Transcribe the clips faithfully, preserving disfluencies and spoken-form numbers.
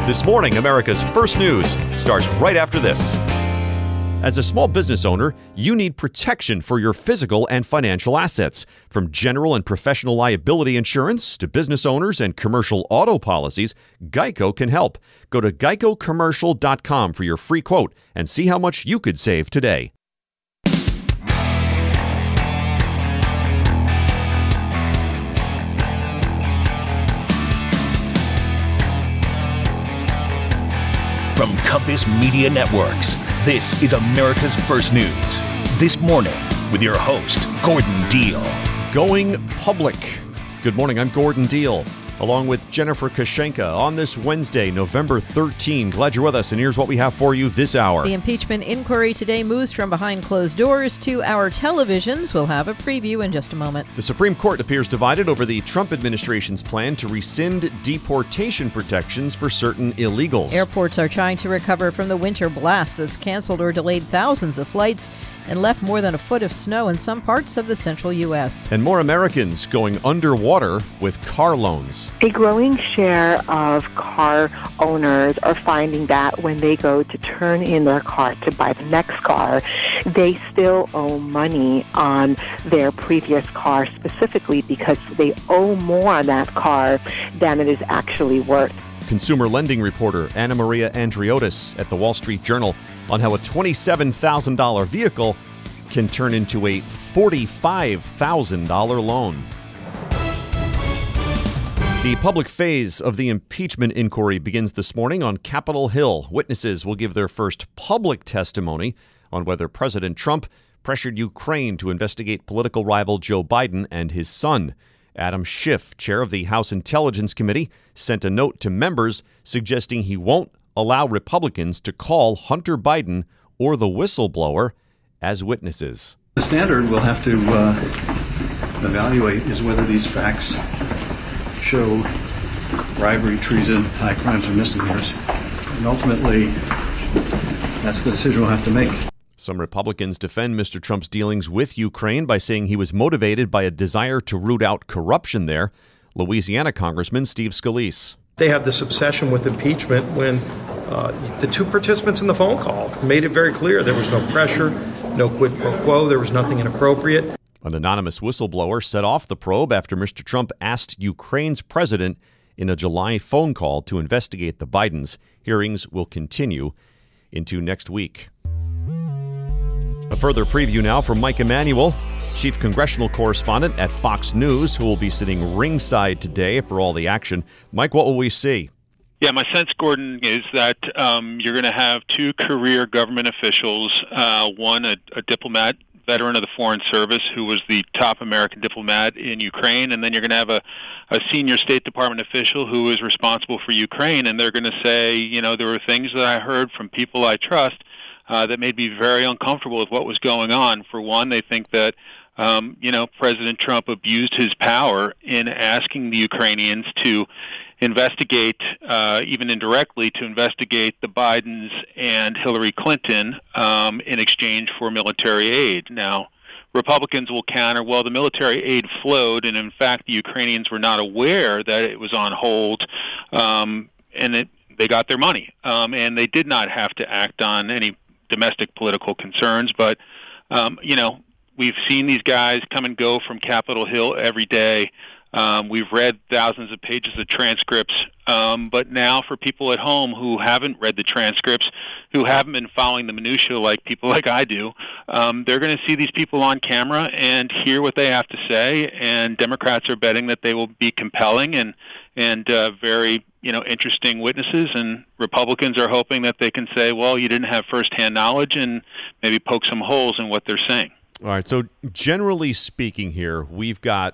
This morning, America's First News starts right after this. As a small business owner, you need protection for your physical and financial assets. From general and professional liability insurance to business owners and commercial auto policies, Geico can help. Go to geico commercial dot com for your free quote and see how much you could save today. From Compass Media Networks, this is America's First News. This morning, with your host, Gordon Deal. Going public. Good morning, I'm Gordon Deal, along with Jennifer Kashenka on this Wednesday, November thirteenth. Glad you're with us, and here's what we have for you this hour. The impeachment inquiry today moves from behind closed doors to our televisions. We'll have a preview in just a moment. The Supreme Court appears divided over the Trump administration's plan to rescind deportation protections for certain illegals. Airports are trying to recover from the winter blast that's canceled or delayed thousands of flights and left more than a foot of snow in some parts of the central U S. And more Americans going underwater with car loans. A growing share of car owners are finding that when they go to turn in their car to buy the next car, they still owe money on their previous car, specifically because they owe more on that car than it is actually worth. Consumer lending reporter Anna Maria Andriotis at the Wall Street Journal on how a twenty-seven thousand dollars vehicle can turn into a forty-five thousand dollars loan. The public phase of the impeachment inquiry begins this morning on Capitol Hill. Witnesses will give their first public testimony on whether President Trump pressured Ukraine to investigate political rival Joe Biden and his son. Adam Schiff, chair of the House Intelligence Committee, sent a note to members suggesting he won't allow Republicans to call Hunter Biden or the whistleblower as witnesses. The standard we'll have to uh, evaluate is whether these facts show bribery, treason, high crimes, or misdemeanors. And ultimately, that's the decision we'll have to make. Some Republicans defend Mister Trump's dealings with Ukraine by saying he was motivated by a desire to root out corruption there. Louisiana Congressman Steve Scalise. They have this obsession with impeachment when uh, the two participants in the phone call made it very clear there was no pressure, no quid pro quo, there was nothing inappropriate. An anonymous whistleblower set off the probe after Mister Trump asked Ukraine's president in a July phone call to investigate the Bidens. Hearings will continue into next week. A further preview now from Mike Emanuel, chief congressional correspondent at Fox News, who will be sitting ringside today for all the action. Mike, what will we see? Yeah, my sense, Gordon, is that um, you're going to have two career government officials, uh, one a, a diplomat, veteran of the Foreign Service, who was the top American diplomat in Ukraine, and then you're going to have a, a senior State Department official who is responsible for Ukraine, and they're going to say, you know, there were things that I heard from people I trust uh, that made me very uncomfortable with what was going on. For one, they think that Um, you know, President Trump abused his power in asking the Ukrainians to investigate, uh, even indirectly, to investigate the Bidens and Hillary Clinton um, in exchange for military aid. Now, Republicans will counter, well, the military aid flowed, and in fact, the Ukrainians were not aware that it was on hold, um, and it, they got their money. Um, and they did not have to act on any domestic political concerns, but, um, you know, we've seen these guys come and go from Capitol Hill every day. Um, we've read thousands of pages of transcripts. Um, but now for people at home who haven't read the transcripts, who haven't been following the minutia like people like I do, um, they're going to see these people on camera and hear what they have to say. And Democrats are betting that they will be compelling and, and uh, very you know, interesting witnesses. And Republicans are hoping that they can say, well, you didn't have firsthand knowledge, and maybe poke some holes in what they're saying. All right, so generally speaking here, we've got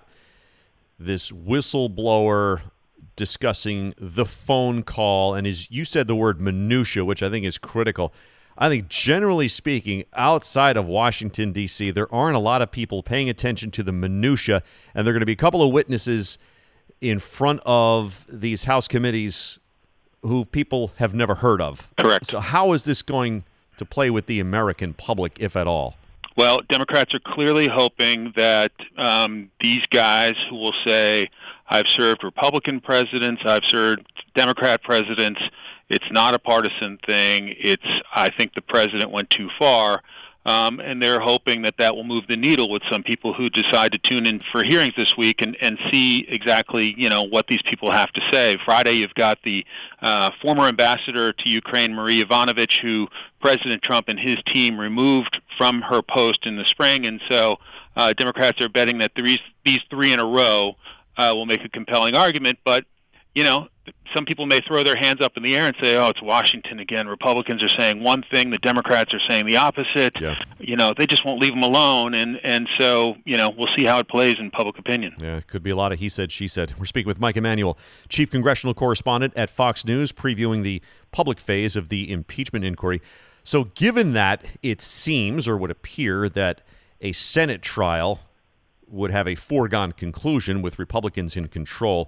this whistleblower discussing the phone call, and as you said the word minutia, which I think is critical. I think generally speaking, outside of Washington, D C, there aren't a lot of people paying attention to the minutia, and there are going to be a couple of witnesses in front of these House committees who people have never heard of. Correct. So how is this going to play with the American public, if at all? Well, Democrats are clearly hoping that um, these guys who will say, I've served Republican presidents, I've served Democrat presidents, it's not a partisan thing, it's, I think the president went too far, um, and they're hoping that that will move the needle with some people who decide to tune in for hearings this week and, and see exactly, you know, what these people have to say. Friday, you've got the uh, former ambassador to Ukraine, Marie Yovanovitch, who President Trump and his team removed from her post in the spring, and so uh, Democrats are betting that these, these three in a row uh, will make a compelling argument, but you know, some people may throw their hands up in the air and say, oh, it's Washington again. Republicans are saying one thing, the Democrats are saying the opposite. Yeah. You know, they just won't leave them alone. And, and so, you know, we'll see how it plays in public opinion. Yeah, it could be a lot of he said, she said. We're speaking with Mike Emanuel, chief congressional correspondent at Fox News, previewing the public phase of the impeachment inquiry. So given that it seems or would appear that a Senate trial would have a foregone conclusion with Republicans in control,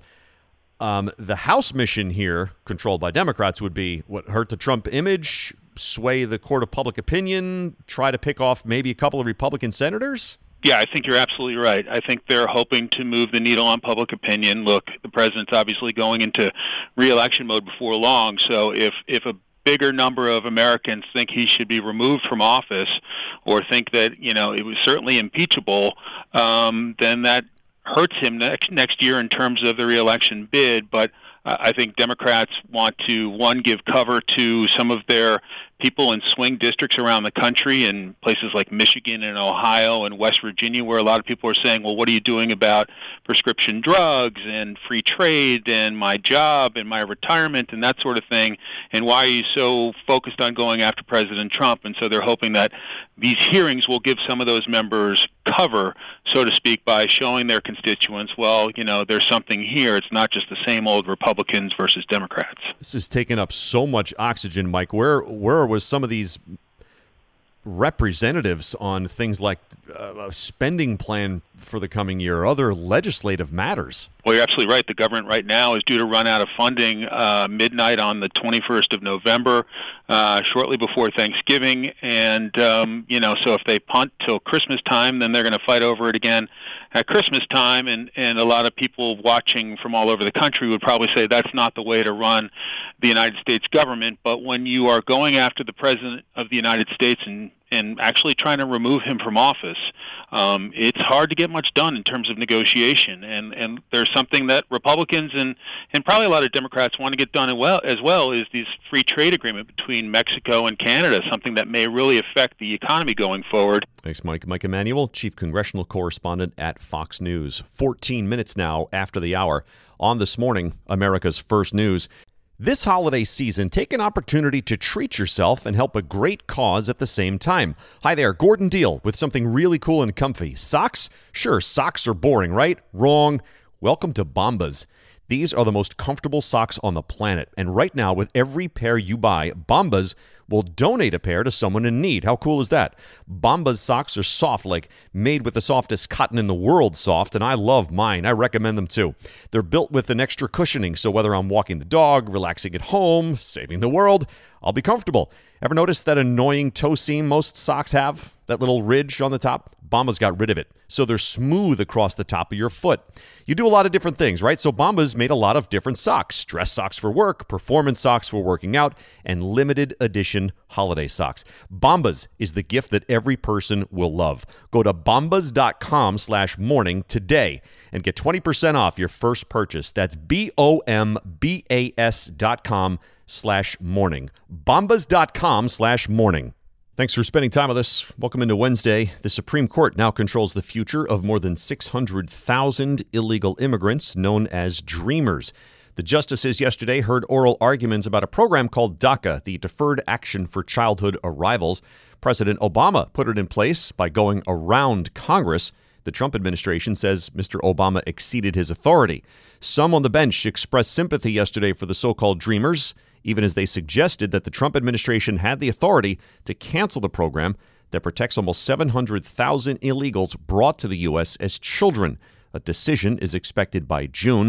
Um, the House mission here, controlled by Democrats, would be, what, hurt the Trump image, sway the court of public opinion, try to pick off maybe a couple of Republican senators? Yeah, I think you're absolutely right. I think they're hoping to move the needle on public opinion. Look, the president's obviously going into re-election mode before long, so if, if a bigger number of Americans think he should be removed from office or think that, you know, it was certainly impeachable, um, then that hurts him next next year in terms of the reelection bid. But uh, I think Democrats want to, one, give cover to some of their people in swing districts around the country in places like Michigan and Ohio and West Virginia, where a lot of people are saying, well, what are you doing about prescription drugs and free trade and my job and my retirement and that sort of thing, and why are you so focused on going after President Trump? And so they're hoping that these hearings will give some of those members cover, so to speak, by showing their constituents, well, you know, there's something here. It's not just the same old Republicans versus Democrats. This has taken up so much oxygen, Mike. Where where was some of these representatives on things like uh, a spending plan for the coming year or other legislative matters? Well, you're absolutely right. The government right now is due to run out of funding uh, midnight on the twenty-first of November, uh, shortly before Thanksgiving. And, um, you know, so if they punt till Christmas time, then they're going to fight over it again at Christmas time. And, and a lot of people watching from all over the country would probably say that's not the way to run the United States government. But when you are going after the President of the United States and and actually trying to remove him from office, um, it's hard to get much done in terms of negotiation. And, and there's something that Republicans and, and probably a lot of Democrats want to get done as well, as well is this free trade agreement between Mexico and Canada, something that may really affect the economy going forward. Thanks, Mike. Mike Emanuel, chief congressional correspondent at Fox News. fourteen minutes now after the hour on This Morning, America's First News. This holiday season, take an opportunity to treat yourself and help a great cause at the same time. Hi there, Gordon Deal with something really cool and comfy. Socks? Sure, socks are boring, right? Wrong. Welcome to Bombas. These are the most comfortable socks on the planet. And right now, with every pair you buy, Bombas will donate a pair to someone in need. How cool is that? Bombas socks are soft, like made with the softest cotton in the world soft, and I love mine. I recommend them too. They're built with an extra cushioning, so whether I'm walking the dog, relaxing at home, saving the world, I'll be comfortable. Ever notice that annoying toe seam most socks have? That little ridge on the top? Bombas got rid of it, so they're smooth across the top of your foot. You do a lot of different things, right? So Bombas made a lot of different socks. Dress socks for work, performance socks for working out, and limited edition holiday socks. Bombas is the gift that every person will love. Go to bombas.com slash morning today and get twenty percent off your first purchase. That's B-O-M-B-A-S dot com slash morning. Bombas.com slash morning. Thanks for spending time with us. Welcome into Wednesday. The Supreme Court now controls the future of more than six hundred thousand illegal immigrants known as Dreamers. The justices yesterday heard oral arguments about a program called DACA, the Deferred Action for Childhood Arrivals. President Obama put it in place by going around Congress. The Trump administration says Mister Obama exceeded his authority. Some on the bench expressed sympathy yesterday for the so-called Dreamers, even as they suggested that the Trump administration had the authority to cancel the program that protects almost seven hundred thousand illegals brought to the U S as children. A decision is expected by June.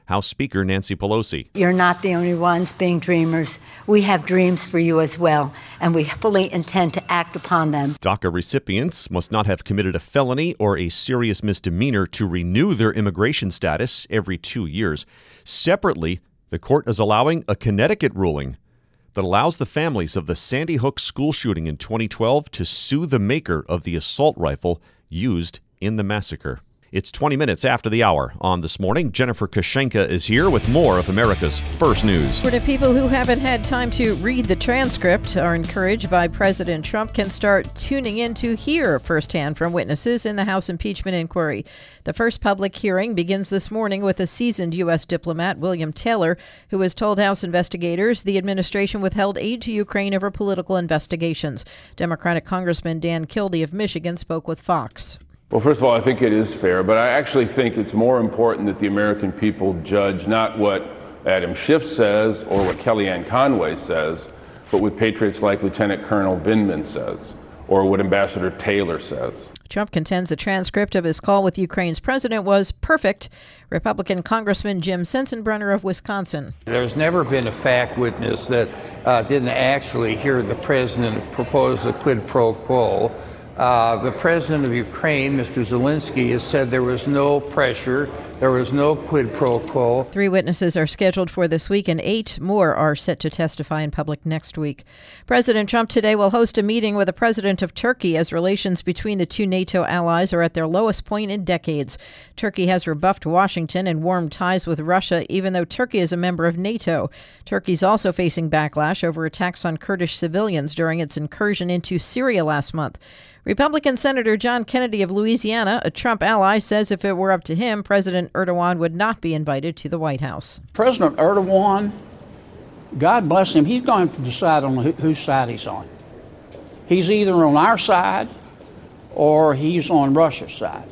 House Speaker Nancy Pelosi. You're not the only ones being dreamers. We have dreams for you as well, and we fully intend to act upon them. DACA recipients must not have committed a felony or a serious misdemeanor to renew their immigration status every two years. Separately, the court is allowing a Connecticut ruling that allows the families of the Sandy Hook school shooting in twenty twelve to sue the maker of the assault rifle used in the massacre. It's twenty minutes after the hour on This Morning. Jennifer Kashenka is here with more of America's First News. For the people who haven't had time to read the transcript are encouraged by President Trump can start tuning in to hear firsthand from witnesses in the House impeachment inquiry. The first public hearing begins this morning with a seasoned U S diplomat, William Taylor, who has told House investigators the administration withheld aid to Ukraine over political investigations. Democratic Congressman Dan Kildee of Michigan spoke with Fox. Well, first of all, I think it is fair, but I actually think it's more important that the American people judge not what Adam Schiff says or what Kellyanne Conway says, but what patriots like Lieutenant Colonel Vindman says or what Ambassador Taylor says. Trump contends the transcript of his call with Ukraine's president was perfect. Republican Congressman Jim Sensenbrenner of Wisconsin. There's never been a fact witness that uh, didn't actually hear the president propose a quid pro quo. Uh, the president of Ukraine, Mister Zelensky, has said there was no pressure, there was no quid pro quo. Three witnesses are scheduled for this week, and eight more are set to testify in public next week. President Trump today will host a meeting with the president of Turkey as relations between the two NATO allies are at their lowest point in decades. Turkey has rebuffed Washington and warmed ties with Russia, even though Turkey is a member of NATO. Turkey's also facing backlash over attacks on Kurdish civilians during its incursion into Syria last month. Republican Senator John Kennedy of Louisiana, a Trump ally, says if it were up to him, President Erdogan would not be invited to the White House. President Erdogan, God bless him, he's going to decide on who, whose side he's on. He's either on our side or he's on Russia's side.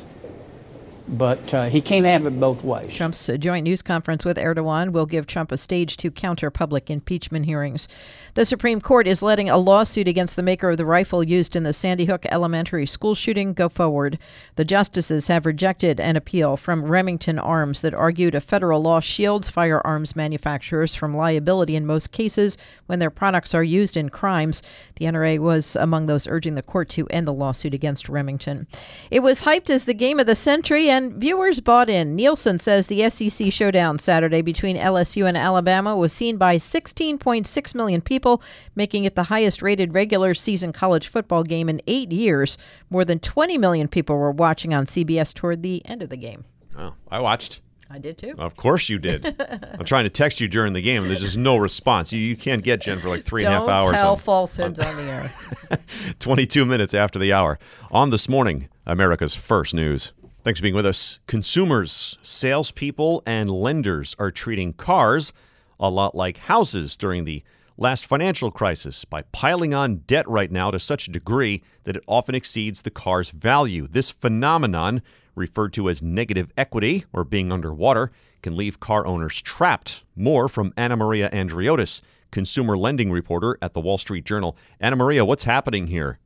But uh, he can't have it both ways. Trump's uh, joint news conference with Erdogan will give Trump a stage to counter public impeachment hearings. The Supreme Court is letting a lawsuit against the maker of the rifle used in the Sandy Hook elementary school shooting go forward. The justices have rejected an appeal from Remington Arms that argued a federal law shields firearms manufacturers from liability in most cases when their products are used in crimes. The N R A was among those urging the court to end the lawsuit against Remington. It was hyped as the game of the century, and viewers bought in. Nielsen says the S E C showdown Saturday between L S U and Alabama was seen by sixteen point six million people, making it the highest-rated regular season college football game in eight years. More than twenty million people were watching on C B S toward the end of the game. Oh, I watched. I did too. Of course you did. I'm trying to text you during the game, and there's just no response. You, you can't get Jen for like three Don't and a half hours. Don't tell on, falsehoods on, on the air. twenty-two minutes after the hour. On This Morning, America's First News. Thanks for being with us. Consumers, salespeople, and lenders are treating cars a lot like houses during the last financial crisis by piling on debt right now to such a degree that it often exceeds the car's value. This phenomenon, referred to as negative equity or being underwater, can leave car owners trapped. More from Anna Maria Andriotis, consumer lending reporter at the Wall Street Journal. Anna Maria, what's happening here?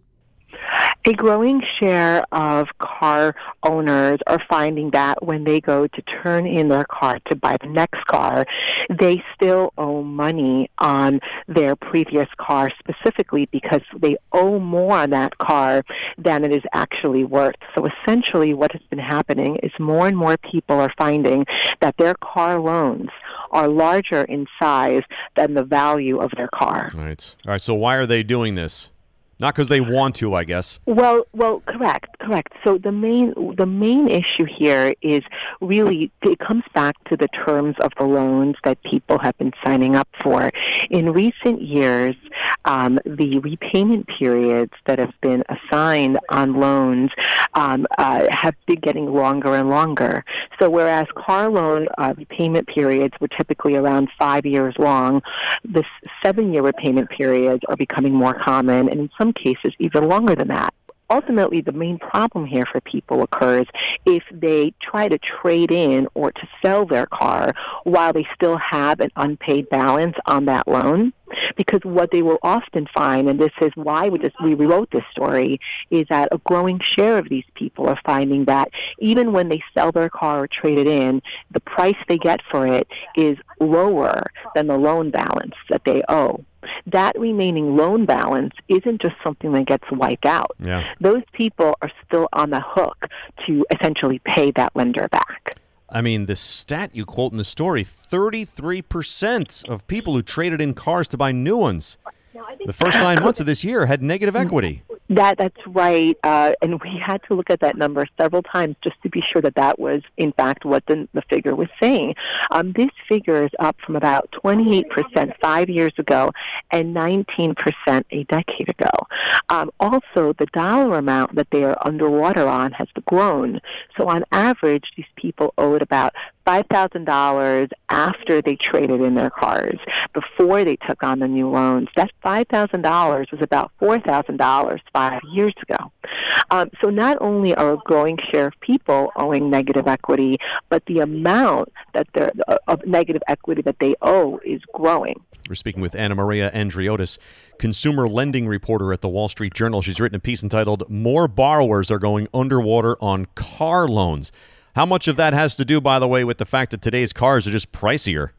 A growing share of car owners are finding that when they go to turn in their car to buy the next car, they still owe money on their previous car, specifically because they owe more on that car than it is actually worth. So essentially what has been happening is more and more people are finding that their car loans are larger in size than the value of their car. All right. All right. So why are they doing this? Not because they want to, I guess. Well, well, correct, correct. So the main the main issue here is really it comes back to the terms of the loans that people have been signing up for. In recent years, um, the repayment periods that have been assigned on loans um, uh, have been getting longer and longer. So whereas car loan uh, repayment periods were typically around five years long, the seven-year repayment periods are becoming more common, and in some cases even longer than that. Ultimately, the main problem here for people occurs if they try to trade in or to sell their car while they still have an unpaid balance on that loan. Because what they will often find, and this is why we just we wrote this story, is that a growing share of these people are finding that even when they sell their car or trade it in, the price they get for it is lower than the loan balance that they owe. That remaining loan balance isn't just something that gets wiped out. Yeah. Those people are still on the hook to essentially pay that lender back. I mean, the stat you quote in the story, thirty-three percent of people who traded in cars to buy new ones the first nine months of this year had negative equity. That That's right. Uh, and we had to look at that number several times just to be sure that that was, in fact, what the, the figure was saying. Um, this figure is up from about twenty-eight percent five years ago and nineteen percent a decade ago. Um, also, the dollar amount that they are underwater on has grown. So on average, these people owed about five thousand dollars after they traded in their cars, before they took on the new loans. That five thousand dollars was about four thousand dollars five years ago. Um, so not only are a growing share of people owing negative equity, but the amount that they're, of negative equity that they owe is growing. We're speaking with Anna Maria Andriotis, consumer lending reporter at the Wall Street Journal. She's written a piece entitled, "More Borrowers Are Going Underwater on Car Loans." How much of that has to do, by the way, with the fact that today's cars are just pricier?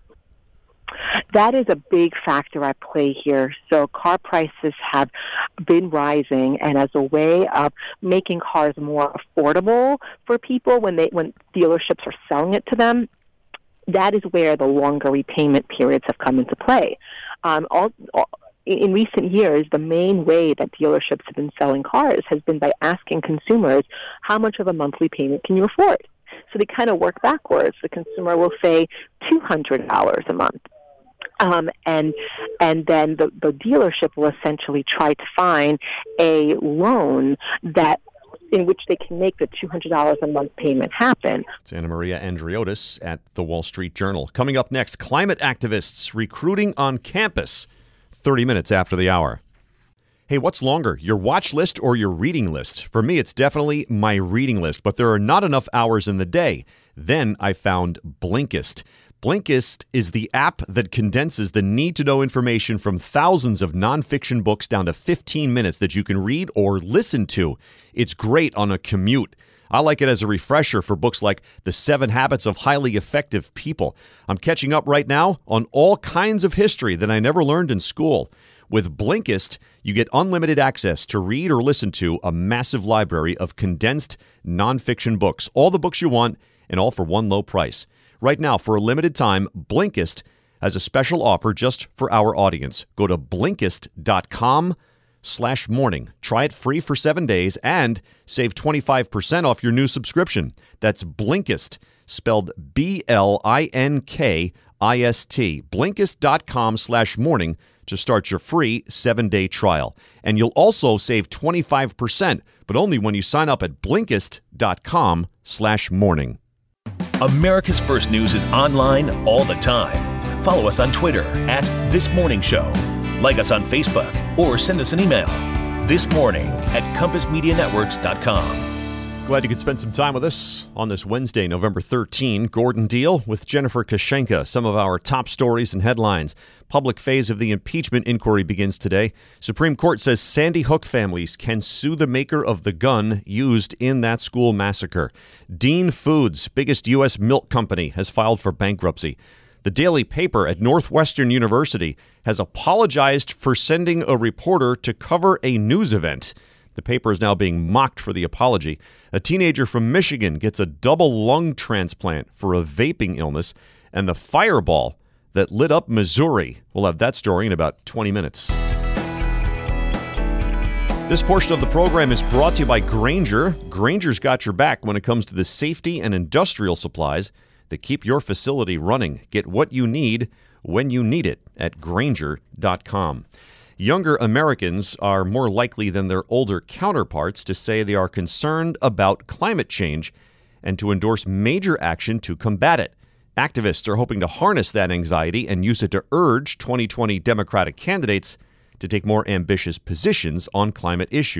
That is a big factor at play here. So car prices have been rising, and as a way of making cars more affordable for people when they when dealerships are selling it to them, that is where the longer repayment periods have come into play. Um, all, all, in recent years, the main way that dealerships have been selling cars has been by asking consumers, how much of a monthly payment can you afford? So they kind of work backwards. The consumer will say two hundred dollars a month. Um, and and then the, the dealership will essentially try to find a loan that in which they can make the two hundred dollars a month payment happen. It's Anna Maria Andriotis at the Wall Street Journal. Coming up next, climate activists recruiting on campus, thirty minutes after the hour. Hey, what's longer, your watch list or your reading list? For me, it's definitely my reading list, but there are not enough hours in the day. Then I found Blinkist. Blinkist is the app that condenses the need-to-know information from thousands of nonfiction books down to fifteen minutes that you can read or listen to. It's great on a commute. I like it as a refresher for books like The Seven Habits of Highly Effective People. I'm catching up right now on all kinds of history that I never learned in school. With Blinkist, you get unlimited access to read or listen to a massive library of condensed nonfiction books. All the books you want, and all for one low price. Right now, for a limited time, Blinkist has a special offer just for our audience. Go to Blinkist.com slash morning. Try it free for seven days and save twenty-five percent off your new subscription. That's Blinkist, spelled B L I N K I S T. Blinkist.com slash morning to start your free seven-day trial. And you'll also save twenty-five percent, but only when you sign up at Blinkist.com slash morning. America's First News is online all the time. Follow us on Twitter at This Morning Show. Like us on Facebook or send us an email. This Morning at compass media networks dot com. Glad you could spend some time with us on this Wednesday, November thirteenth. Gordon Deal with Jennifer Kashenka. Some of our top stories and headlines. Public phase of the impeachment inquiry begins today. Supreme Court says Sandy Hook families can sue the maker of the gun used in that school massacre. Dean Foods, biggest U S milk company, has filed for bankruptcy. The daily paper at Northwestern University has apologized for sending a reporter to cover a news event. The paper is now being mocked for the apology. A teenager from Michigan gets a double lung transplant for a vaping illness, and the fireball that lit up Missouri. We'll have that story in about twenty minutes. This portion of the program is brought to you by Grainger. Grainger's got your back when it comes to the safety and industrial supplies that keep your facility running. Get what you need when you need it at Grainger dot com. Younger Americans are more likely than their older counterparts to say they are concerned about climate change and to endorse major action to combat it. Activists are hoping to harness that anxiety and use it to urge twenty twenty Democratic candidates to take more ambitious positions on climate issues.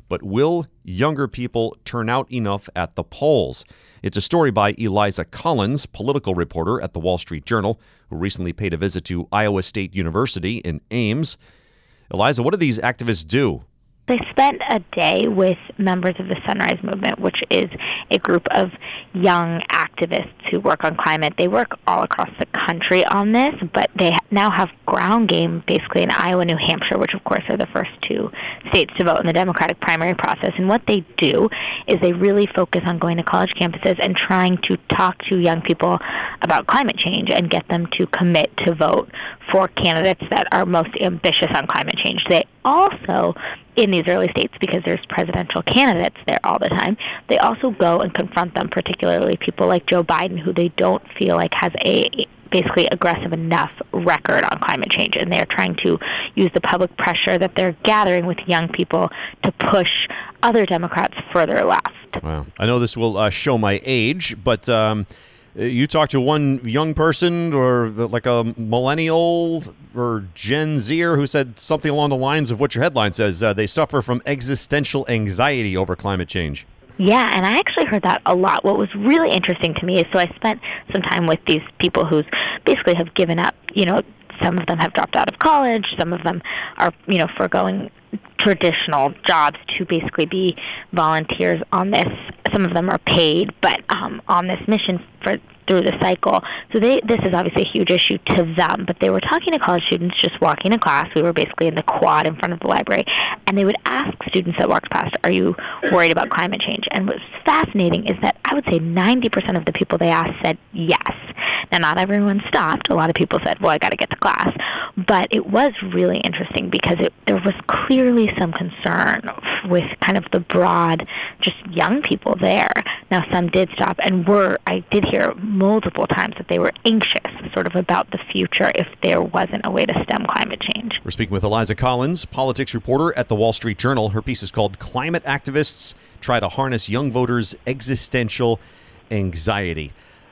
but will younger people turn out enough at the polls? It's a story by Eliza Collins, political reporter at the Wall Street Journal, who recently paid a visit to Iowa State University in Ames. Eliza, what do these activists do? They spent a day with members of the Sunrise Movement, which is a group of young activists who work on climate. They work all across the country on this, but they now have ground game basically in Iowa, New Hampshire, which of course are the first two states to vote in the Democratic primary process. And what they do is they really focus on going to college campuses and trying to talk to young people about climate change and get them to commit to vote for candidates that are most ambitious on climate change. They also, in these early states, because there's presidential candidates there all the time, they also go and confront them, particularly people like Joe Biden, who they don't feel like has a basically aggressive enough record on climate change. And they're trying to use the public pressure that they're gathering with young people to push other Democrats further left. Wow. I know this will uh, show my age, but um, you talked to one young person or like a millennial or Gen Zer who said something along the lines of what your headline says. Uh, they suffer from existential anxiety over climate change. Yeah, and I actually heard that a lot. What was really interesting to me is, so I spent some time with these people who basically have given up. You know, some of them have dropped out of college. Some of them are, you know, foregoing traditional jobs to basically be volunteers on this. Some of them are paid, but um, on this mission for through the cycle. So they, this is obviously a huge issue to them, but they were talking to college students just walking to class. We were basically in the quad in front of the library, and they would ask students that walked past, are you worried about climate change? And what's fascinating is that I would say ninety percent of the people they asked said yes. Now, not everyone stopped. A lot of people said, well, I got to get to class. But it was really interesting because it, there was clearly some concern with kind of the broad, just young people there. Now, some did stop and were, I did hear multiple times that they were anxious sort of about the future if there wasn't a way to stem climate change. We're speaking with Eliza Collins, politics reporter at the Wall Street Journal. Her piece is called Climate Activists Try to Harness Young Voters' Existential Anxiety.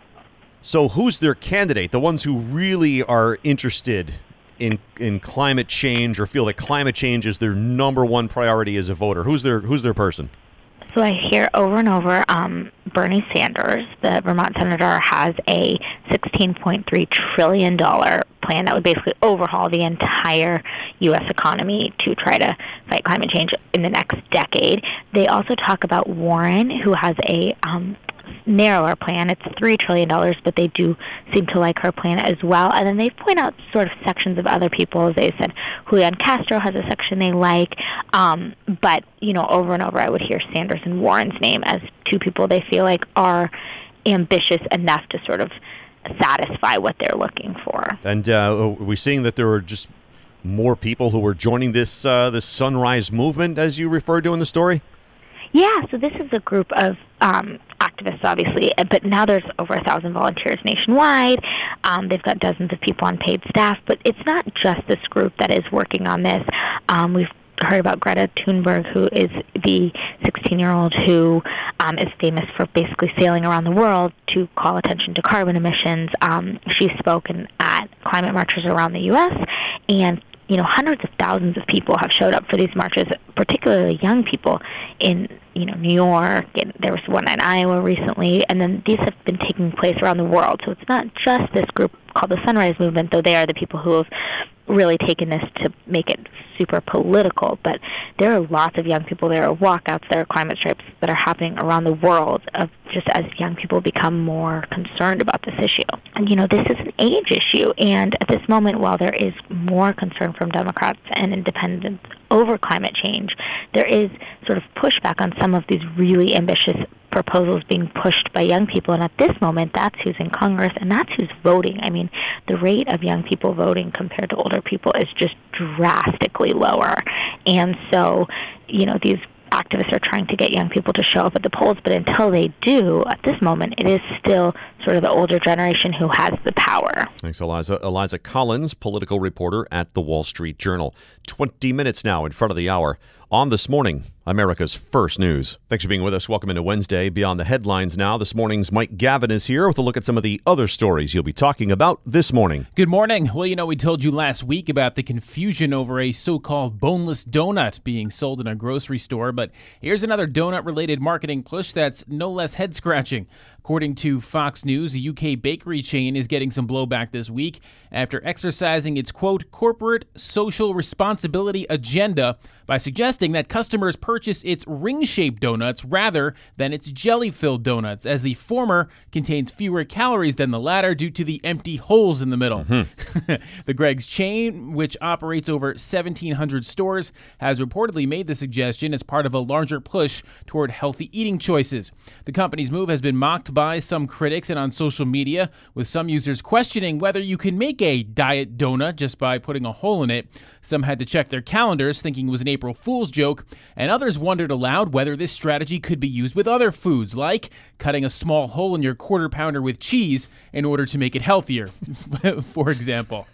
So who's their candidate, the ones who really are interested in in climate change or feel that climate change is their number one priority as a voter? Who's their who's their person? So I hear over and over, um, Bernie Sanders, the Vermont senator, has a sixteen point three trillion dollars plan that would basically overhaul the entire U S economy to try to fight climate change in the next decade. They also talk about Warren, who has a um, narrower plan. It's three trillion dollars, but they do seem to like her plan as well. And then they point out sort of sections of other people. They said Julian Castro has a section they like. Um, but, you know, over and over I would hear Sanders and Warren's name as two people they feel like are ambitious enough to sort of satisfy what they're looking for. And uh, are we seeing that there are just more people who are joining this, uh, this Sunrise Movement, as you referred to in the story? Yeah, so this is a group of um, activists, obviously, but now there's over a thousand volunteers nationwide. Um, they've got dozens of people on paid staff, but it's not just this group that is working on this. Um, we've heard about Greta Thunberg, who is the sixteen-year-old who um, is famous for basically sailing around the world to call attention to carbon emissions. Um, she's spoken at climate marches around the U S, and you know, hundreds of thousands of people have showed up for these marches, particularly young people in, you know, New York, and there was one in Iowa recently, and then these have been taking place around the world. So it's not just this group called the Sunrise Movement, though they are the people who have really taken this to make it super political, but there are lots of young people. There are walkouts, there are climate strikes that are happening around the world of just as young people become more concerned about this issue. And, you know, this is an age issue, and at this moment, while there is more concern from Democrats and independents over climate change, there is sort of pushback on some of these really ambitious proposals being pushed by young people, and at this moment, that's who's in Congress, and that's who's voting. I mean, the rate of young people voting compared to older people is just drastically lower, and so, you know, these activists are trying to get young people to show up at the polls, but until they do, at this moment, it is still sort of the older generation who has the power. Thanks, Eliza. Eliza Collins, political reporter at the Wall Street Journal. twenty minutes now in front of the hour on This Morning, America's First News. Thanks for being with us. Welcome into Wednesday. Beyond the headlines now, this morning's Mike Gavin is here with a look at some of the other stories you'll be talking about this morning. Good morning. Well, you know, we told you last week about the confusion over a so-called boneless donut being sold in a grocery store, but Here's another donut-related marketing push that's no less head-scratching. According to Fox News, a U K bakery chain is getting some blowback this week after exercising its, quote, corporate social responsibility agenda by suggesting that customers purchase its ring-shaped donuts rather than its jelly-filled donuts, as the former contains fewer calories than the latter due to the empty holes in the middle. Mm-hmm. The Greg's chain, which operates over seventeen hundred stores, has reportedly made the suggestion as part of a larger push toward healthy eating choices. The company's move has been mocked by some critics and on social media, with some users questioning whether you can make a diet donut just by putting a hole in it. Some had to check their calendars, thinking it was an April Fool's joke, and others wondered aloud whether this strategy could be used with other foods, like cutting a small hole in your quarter pounder with cheese in order to make it healthier, for example.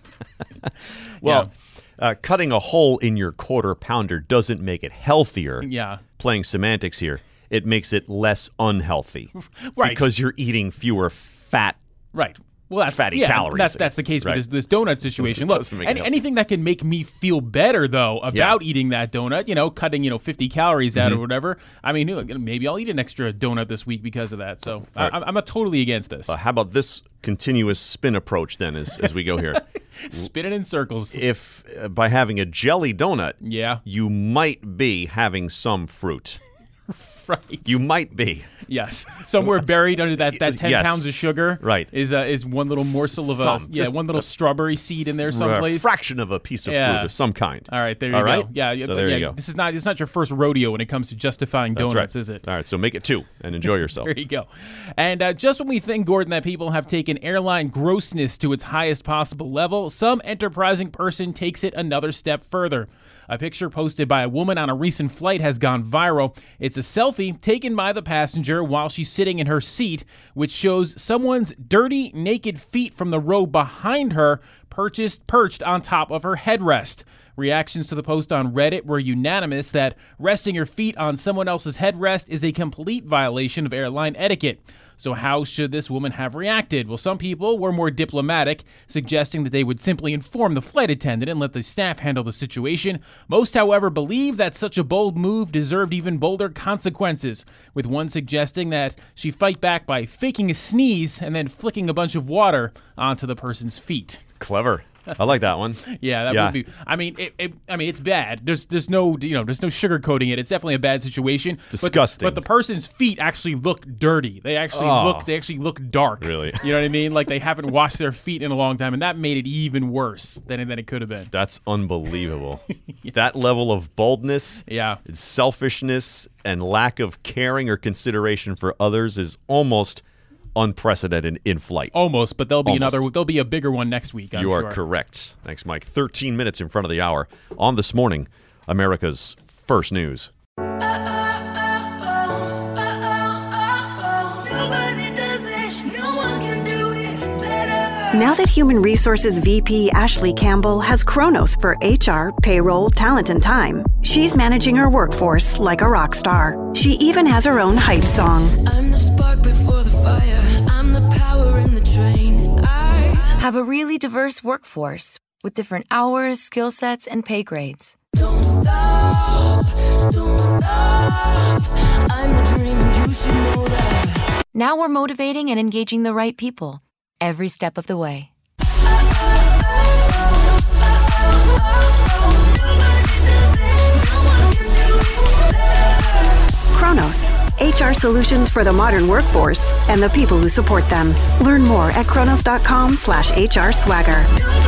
Well, yeah. uh, cutting a hole in your quarter pounder doesn't make it healthier. Yeah. Playing semantics here. It makes it less unhealthy. Right. Because you're eating fewer fat Right. Well, that's, fatty yeah, calories. That's that's the case right. with this, this donut situation. Look, any, anything that can make me feel better, though, about yeah. eating that donut, you know, cutting, you know, fifty calories out mm-hmm. or whatever. I mean, maybe I'll eat an extra donut this week because of that. So right. I, I'm not totally against this. Uh, how about this continuous spin approach then as, as we go here? Spinning in circles. If uh, by having a jelly donut, yeah. you might be having some fruit. Right. You might be. Yes. Somewhere buried under that, that ten yes. pounds of sugar right. is uh, is one little morsel of a some, yeah, one little strawberry seed in there someplace. A fraction of a piece of yeah. fruit of some kind. All right, there you All go. Right? Yeah, so but, there yeah, you go. This is not it's not your first rodeo when it comes to justifying That's donuts, right. is it? All right, so make it two and enjoy yourself. There you go. And uh, just when we think, Gordon, that people have taken airline grossness to its highest possible level, some enterprising person takes it another step further. A picture posted by a woman on a recent flight has gone viral. It's a selfie taken by the passenger while she's sitting in her seat, which shows someone's dirty, naked feet from the row behind her purchased, perched on top of her headrest. Reactions to the post on Reddit were unanimous that resting your feet on someone else's headrest is a complete violation of airline etiquette. So how should this woman have reacted? Well, some people were more diplomatic, suggesting that they would simply inform the flight attendant and let the staff handle the situation. Most, however, believe that such a bold move deserved even bolder consequences, with one suggesting that she fight back by faking a sneeze and then flicking a bunch of water onto the person's feet. Clever. I like that one. Yeah, that yeah. would be. I mean, it, it, I mean, it's bad. There's, there's no, you know, there's no sugarcoating it. It's definitely a bad situation. It's disgusting. But, but the person's feet actually look dirty. They actually oh. look. They actually look dark. Really? You know what I mean? Like they haven't washed their feet in a long time, and that made it even worse than than it could have been. That's unbelievable. Yes. That level of boldness, yeah, selfishness, and lack of caring or consideration for others is almost unprecedented in flight. Almost, but there'll be Almost. another. There'll be a bigger one next week. I'm you sure. are correct. Thanks, Mike. thirteen minutes in front of the hour on This Morning, America's First News. Now that Human Resources V P Ashley Campbell has Kronos for H R, payroll, talent, and time, she's managing her workforce like a rock star. She even has her own hype song. I'm the spark before the fire. I'm the power in the train. I have a really diverse workforce with different hours, skill sets, and pay grades. Don't stop, don't stop. I'm the dream and you should know that. Now we're motivating and engaging the right people every step of the way. Kronos, H R solutions for the modern workforce and the people who support them. Learn more at kronos.com slash HR swagger.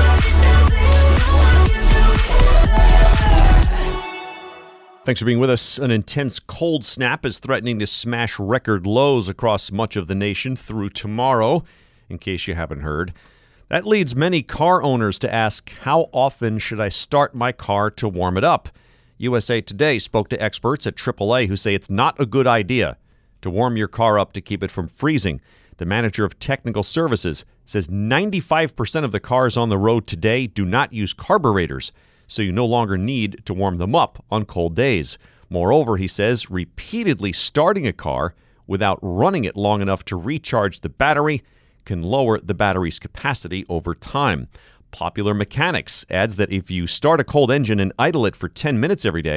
Thanks for being with us. An intense cold snap is threatening to smash record lows across much of the nation through tomorrow, in case you haven't heard. That leads many car owners to ask, how often should I start my car to warm it up? U S A Today spoke to experts at triple A who say it's not a good idea to warm your car up to keep it from freezing. The manager of technical services says ninety-five percent of the cars on the road today do not use carburetors, so you no longer need to warm them up on cold days. Moreover, he says repeatedly starting a car without running it long enough to recharge the battery can lower the battery's capacity over time. Popular Mechanics adds that if you start a cold engine and idle it for ten minutes every day,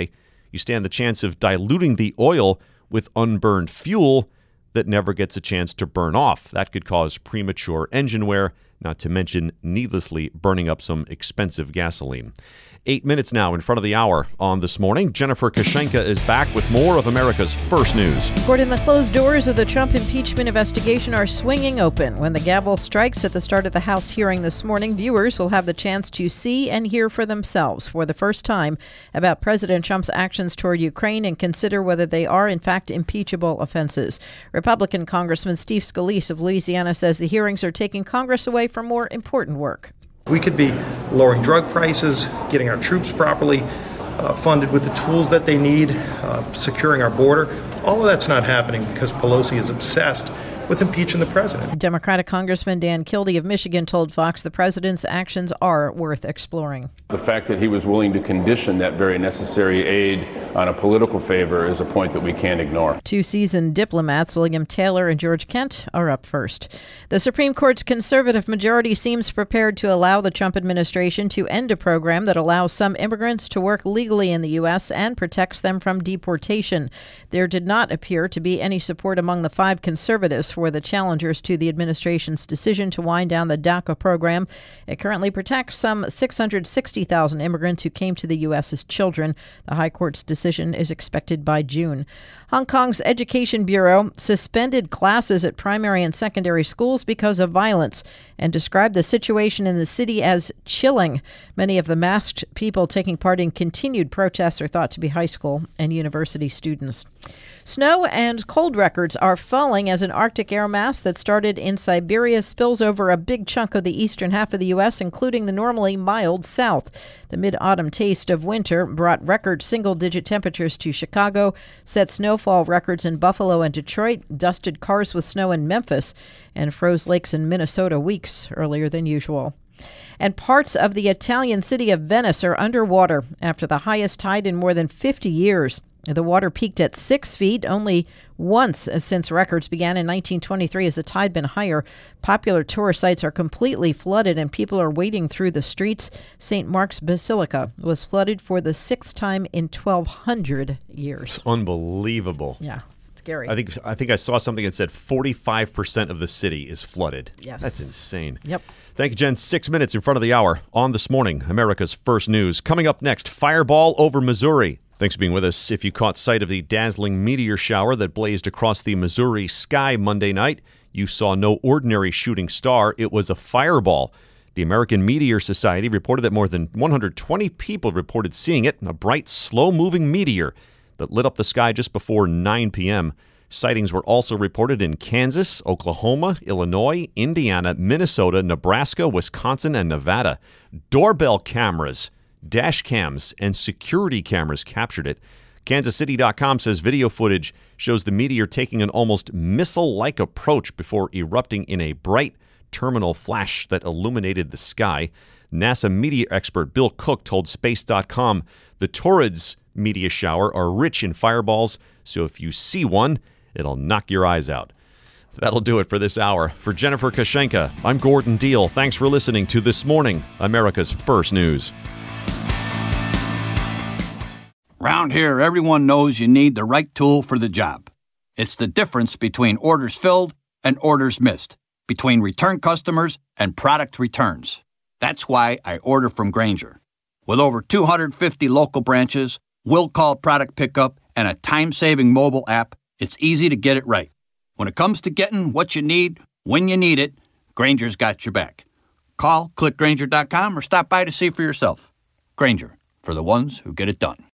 you stand the chance of diluting the oil with unburned fuel that never gets a chance to burn off. That could cause premature engine wear, not to mention needlessly burning up some expensive gasoline. Eight minutes now in front of the hour on This Morning. Jennifer Kashenka is back with more of America's First News. Gordon, the closed doors of the Trump impeachment investigation are swinging open. When the gavel strikes at the start of the House hearing this morning, viewers will have the chance to see and hear for themselves for the first time about President Trump's actions toward Ukraine and consider whether they are, in fact, impeachable offenses. Republican Congressman Steve Scalise of Louisiana says the hearings are taking Congress away from more important work. We could be lowering drug prices, getting our troops properly uh, funded with the tools that they need, uh, securing our border. All of that's not happening because Pelosi is obsessed with impeaching the president. Democratic Congressman Dan Kildee of Michigan told Fox the president's actions are worth exploring. The fact that he was willing to condition that very necessary aid on a political favor is a point that we can't ignore. Two seasoned diplomats, William Taylor and George Kent, are up first. The Supreme Court's conservative majority seems prepared to allow the Trump administration to end a program that allows some immigrants to work legally in the U S and protects them from deportation. There did not appear to be any support among the five conservatives for the challengers to the administration's decision to wind down the DACA program. It currently protects some six hundred sixty thousand immigrants who came to the U S as children. The High Court's decision is expected by June. Hong Kong's Education Bureau suspended classes at primary and secondary schools because of violence and described the situation in the city as chilling. Many of the masked people taking part in continued protests are thought to be high school and university students. Snow and cold records are falling as an Arctic air mass that started in Siberia spills over a big chunk of the eastern half of the U S, including the normally mild south. The mid-autumn taste of winter brought record single-digit temperatures to Chicago, set snowfall records in Buffalo and Detroit, dusted cars with snow in Memphis, and froze lakes in Minnesota weeks earlier than usual. And parts of the Italian city of Venice are underwater after the highest tide in more than fifty years. The water peaked at six feet only once since records began in nineteen twenty-three. As the tide been higher, popular tourist sites are completely flooded and people are wading through the streets. Saint Mark's Basilica was flooded for the sixth time in twelve hundred years. It's unbelievable. Yeah, it's scary. I think I think I saw something that said forty-five percent of the city is flooded. Yes. That's insane. Yep. Thank you, Jen. Six minutes in front of the hour on This Morning, America's First News. Coming up next, fireball over Missouri. Thanks for being with us. If you caught sight of the dazzling meteor shower that blazed across the Missouri sky Monday night, you saw no ordinary shooting star. It was a fireball. The American Meteor Society reported that more than one hundred twenty people reported seeing it, a bright, slow-moving meteor that lit up the sky just before nine p.m. Sightings were also reported in Kansas, Oklahoma, Illinois, Indiana, Minnesota, Nebraska, Wisconsin, and Nevada. Doorbell cameras, dash cams, and security cameras captured it. Kansas City dot com says video footage shows the meteor taking an almost missile-like approach before erupting in a bright terminal flash that illuminated the sky. NASA media expert Bill Cook told Space dot com the Torrids meteor shower are rich in fireballs, so if you see one, it'll knock your eyes out. That'll do it for this hour. For Jennifer Kashenka, I'm Gordon Deal. Thanks for listening to This Morning, America's First News. Round here, everyone knows you need the right tool for the job. It's the difference between orders filled and orders missed, between return customers and product returns. That's why I order from Grainger. With over two hundred fifty local branches, will-call product pickup, and a time-saving mobile app, it's easy to get it right. When it comes to getting what you need, when you need it, Grainger's got your back. Call, click Grainger dot com, or stop by to see for yourself. Grainger, for the ones who get it done.